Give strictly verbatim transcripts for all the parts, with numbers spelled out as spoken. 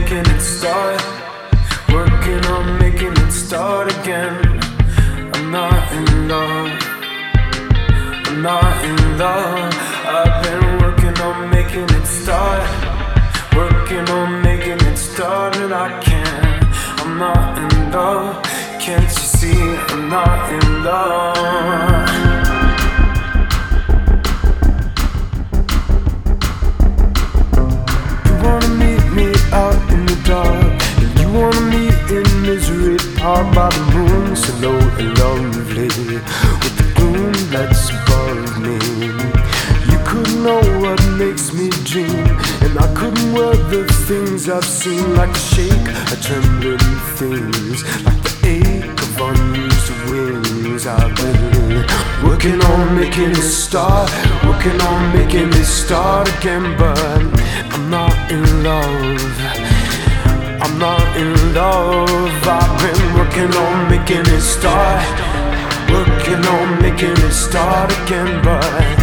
making it start. Working on making it start again. I'm not in love. I'm not in love. I've been working on making it start. Working on making it start and I can't. I'm not in love. Can't you see I'm not in love? Out in the dark, and you wanna meet in misery, powered by the moon, so low and lovely, with the gloom that's above me. You couldn't know what makes me dream, and I couldn't wear the things I've seen, like a shake, a trembling things, like the ache of unused wings. I've been working on making it start, working on making it start again, but I'm not in love. I'm not in love. I've been working on making it start, working on making it start again, but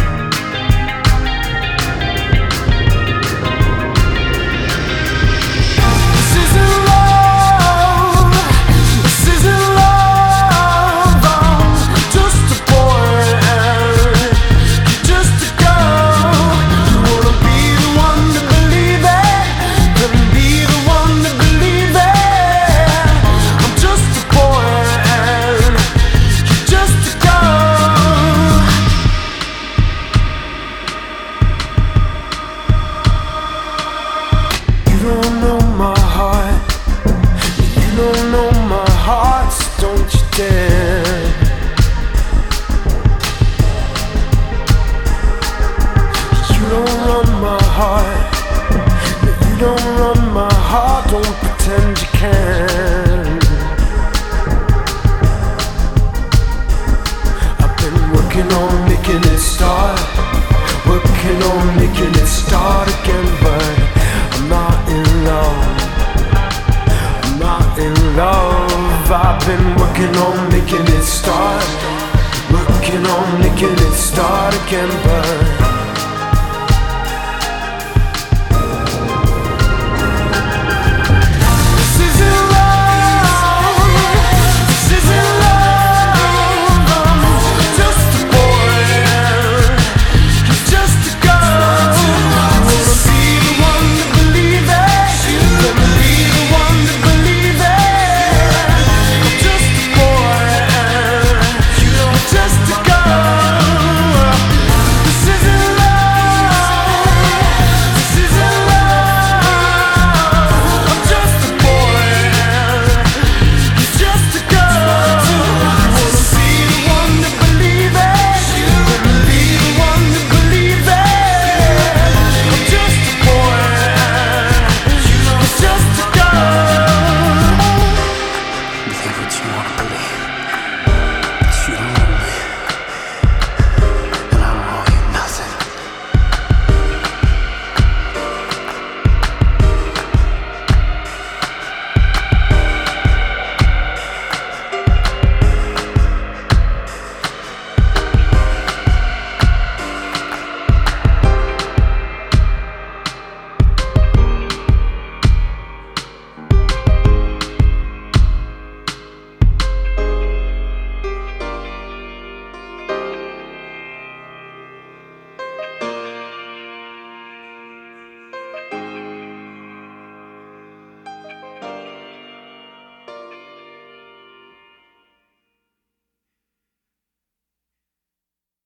I've been working on making it start, working on making it start again, but